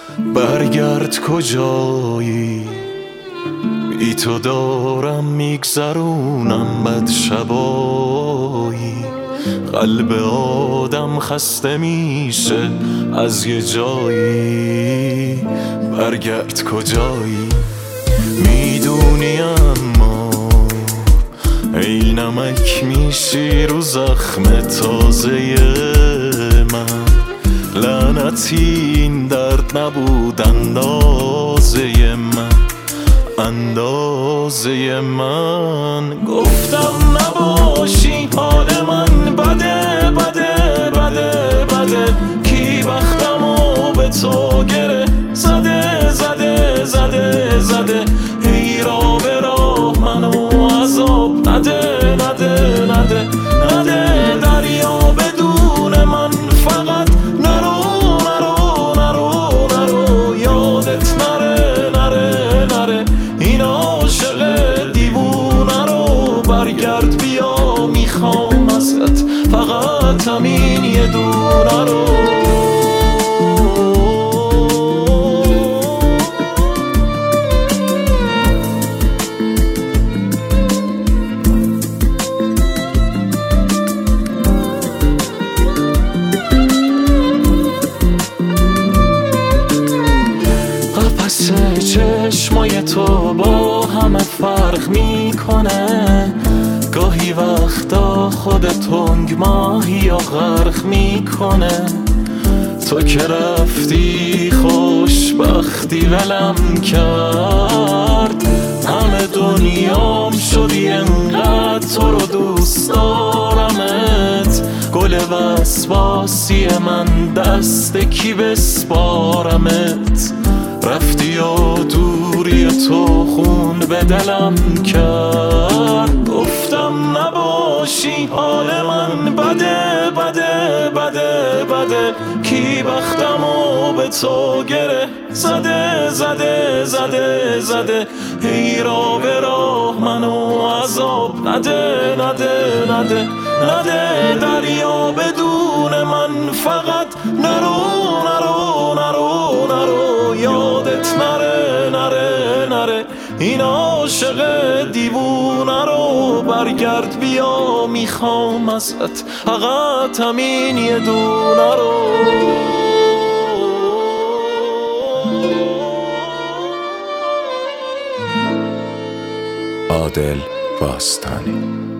برگرد کجایی، بی تو دارم میگذرونم بد شبایی. قلب آدم خسته میشه از یه جایی، برگرد کجایی. میدونی اما ای نمک میشی رو زخم تازه من، لعنتی این درد نبود اندازه من گفتم نباشی حال من بده بده بده بده. کی بختمو به تو گره زده زده زده زده. ای را به راه منو عذاب نده نده نده نده. دریا بدون من فقط نرو نرو نرو نرو. یادت نره نره نره این عاشق دیوونه رو. برگرد بیا میخوام ازت فقط همین یه دونه رو. قفس چشمای تو با همه فرق میکنه. گاهی وقتا خود تنگ ماهی یا غرق میکنه. تو که رفتی خوشبختی ولم کرد. همه دنیام شدی انقدر تو رو دوست دارمت. گل وسواسی من دست کی بسپارمت. رفتی و دوری تو خون به دلم کرد. گفتم نباشی حال من بده بده بده بده. کی بختمو به تو گره زده زده زده زده. ای را به راه منو عذاب نده نده نده نده. دریا بدون من فقط نرو نرو نرو نرو. یادت نره نره نره این عاشق دیوونه رو. برگرد بیا میخوام ازت فقط همین یه دونه رو. عادل باستانی.